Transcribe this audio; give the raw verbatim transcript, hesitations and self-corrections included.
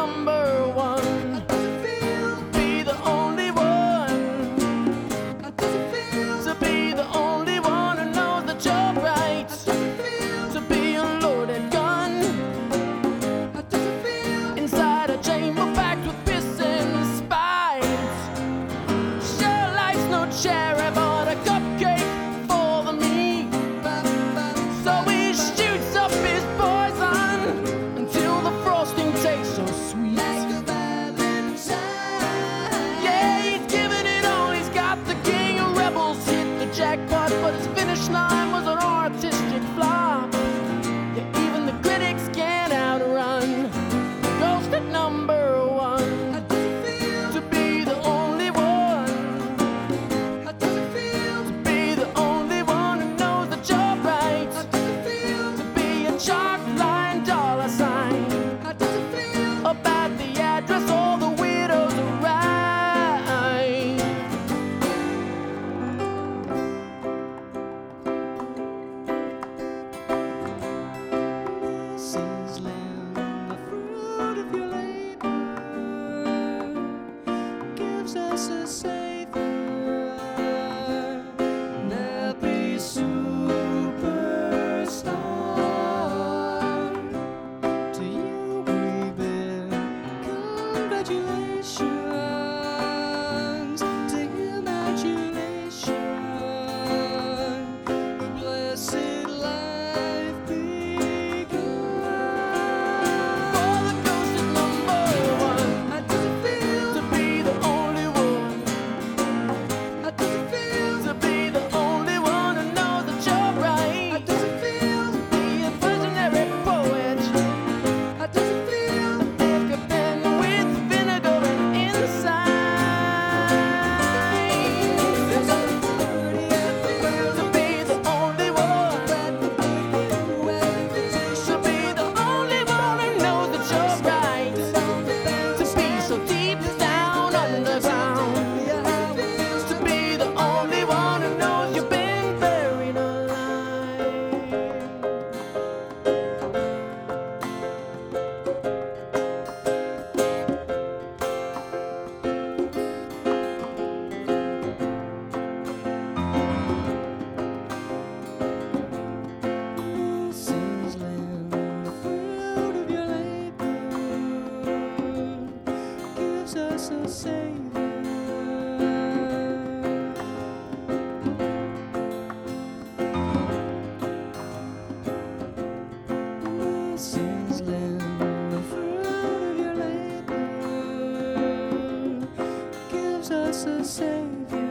number one. How does it feel? Be the only one. How does it feel? To be the only one who knows that you're right. How does it feel? To be a loaded gun How does it feel? inside a chamber packed with piercing spines. Sure, life's no cherry, but a cupcake for the meat. So he shoots up his poison until the frosting tastes so sweet. Like a Valentine. Yeah, he's giving it all. He's got the king of rebels hit the jackpot, but his finish line was an artistic flop. Yeah, even the critics can't outrun the ghost at number one. How does it feel? To be the only one. How does it feel? To be the only one who knows that you're right. How does it feel? To be a chalk line dollar sign How does it feel? about the address all the widows arrive. Mrs. Lamb, the fruit of your labor gives us a savior, nappy superstar. To you we bear congratulations, to imagination, a blessed life begun. For the ghost at number one. How does it feel? To be the only one. How does it feel? To be the only one who knows that you're How right. does it feel? Be a visionary poet. How does it feel? Take a pen with vinegar and inside. There's a party at the To be the only one. To be the only one who knows that you're right. To be so deep down underground. To be the only one who knows you've been buried alive. Missus Lamb, the fruit of your labor gives us a savior. Missus Lamb, the fruit of your labor gives us a savior.